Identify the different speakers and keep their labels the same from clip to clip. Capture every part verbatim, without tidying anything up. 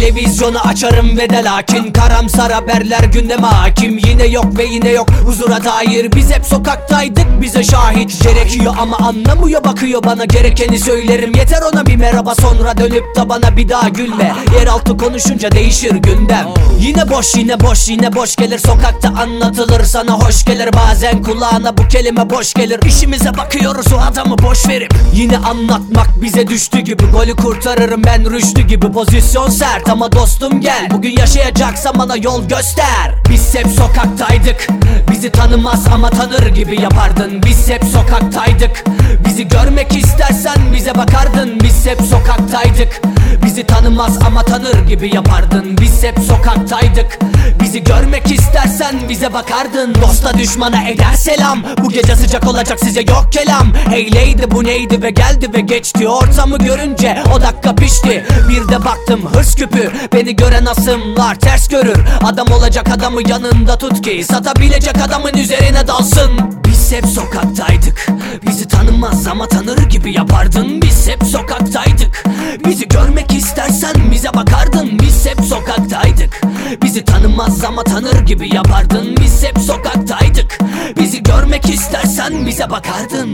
Speaker 1: televizyonu açarım ve de lakin karamsar haberler gündeme hakim. Yine yok ve yine yok huzura dair. Biz hep sokaktaydık, bize şahit gerekiyor ama anlamıyor, bakıyor bana, gerekeni söylerim. Yeter ona bir merhaba, sonra dönüp de bana bir daha gülme. Yeraltı konuşunca değişir gündem. Yine boş yine boş yine boş gelir, sokakta anlatılır sana hoş gelir. Bazen kulağına bu kelime boş gelir. İşimize bakıyoruz o adamı boş verip. Yine anlatmak bize düştü gibi, golü kurtarırım ben Rüştü gibi. Pozisyon sert ama dostum gel, bugün yaşayacaksan bana yol göster. Biz hep sokaktaydık, bizi tanımaz ama tanır gibi yapardın. Biz hep sokaktaydık, bizi görmek istersen bize bakardın. Biz hep sokaktaydık, bizi tanımaz ama tanır gibi yapardın. Biz hep sokaktaydık, bizi görmek istersen bize bakardın. Dosta düşmana eder selam, bu gece sıcak olacak size yok kelam. Heyleydi bu neydi ve geldi ve geçti, ortamı görünce o dakika pişti. Bir de baktım hırs küpü, beni gören asımlar ters görür. Adam olacak adamı yanında tut ki satabilecek adamın üzerine dalsın. Biz hep sokaktaydık, bizi tanımaz ama tanır gibi yapardın. Biz hep sokaktaydık, bizi görmek istersen bize bakardın. Biz hep sokaktaydık, bizi tanımaz ama tanır gibi yapardın. Biz hep sokaktaydık, bizi görmek istersen bize bakardın.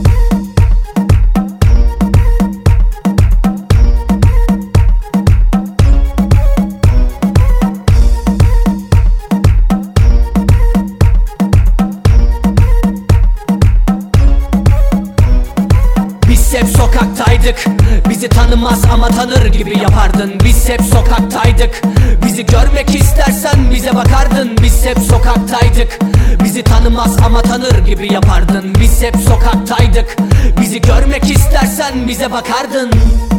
Speaker 1: Biz hep sokaktaydık, bizi tanımaz ama tanır gibi yapardın. Biz hep sokaktaydık, bizi görmek istersen bize bakardın. Biz hep sokaktaydık, bizi tanımaz ama tanır gibi yapardın. Biz hep sokaktaydık, bizi görmek istersen bize bakardın.